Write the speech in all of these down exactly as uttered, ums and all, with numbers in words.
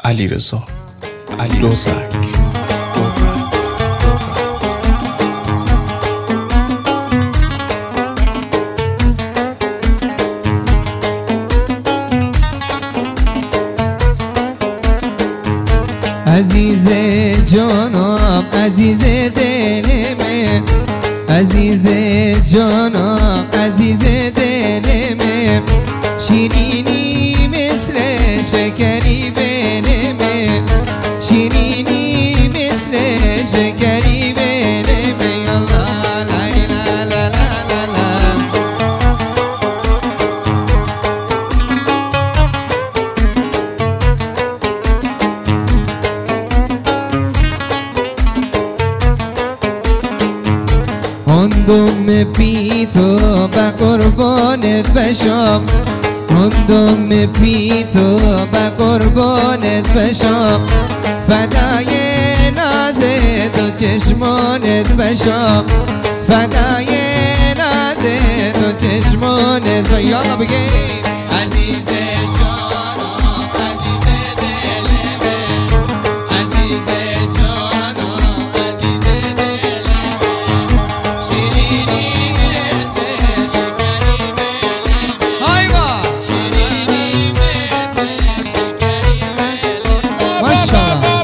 علیرضا دورک. عزیز جانم عزیز دل من، عزیز جانم عزیز دل من، شیرینی مثل شکری بین من، شیرینی مثل شکری بین من. الله لا لا لا لا لا. هندم بی تو به قربانت بشم، هندم بی تو به قربانت بشم، فدای ناز تو چشمانت بشم، فدای ناز تو چشمانت. یالا بگیم عزیز جانم عزیز دل من، عزیز جانم عزیز دل من، شیرینی مثل شکری بین من، هایوا شیرینی مثل شکری بین من. ماشاءالله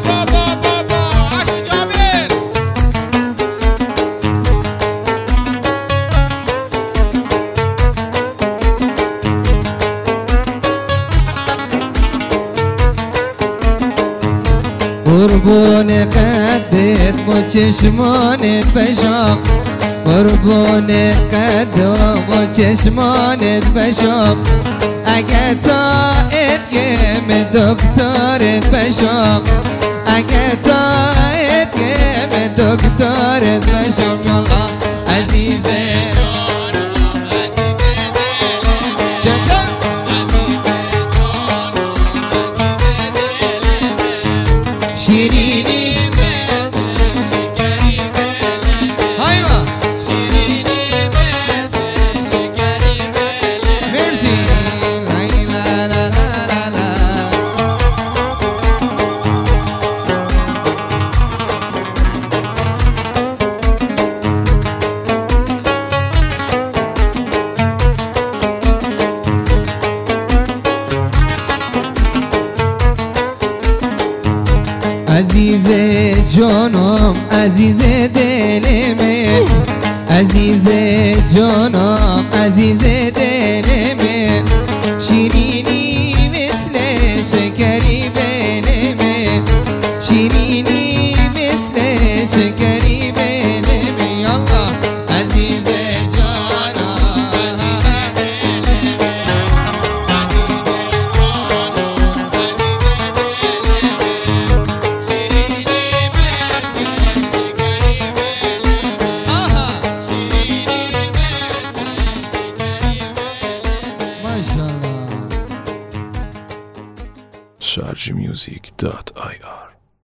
قربون قدت و چشمانت بشم، قربون قدم و چشمانت بشم، اگه تا ادگم دکترت بشم، اگه تا ادگم دکترت بشم. یالا عزیز جانم عزیز دل من، چطور عزیز جانم عزیز دل من، شیرینی مثل شکری بین من، هایوا شیرینی مثل شکری بین من. مرسی لا لا لا لا لا. عزیز جانم عزیز دل من، عزیز جانم عزیز دل من، شیرینی مثل شکری بین من، شیرینی مثل شکری بین من. یالا عزیز جانم عزیز دل من، عزیز جانم عزیز دل من، شیرینی مثل شکری بین من، آها شیرینی مثل شکری بین من. ماشاءالله. شارژ میوزیک دات آی آر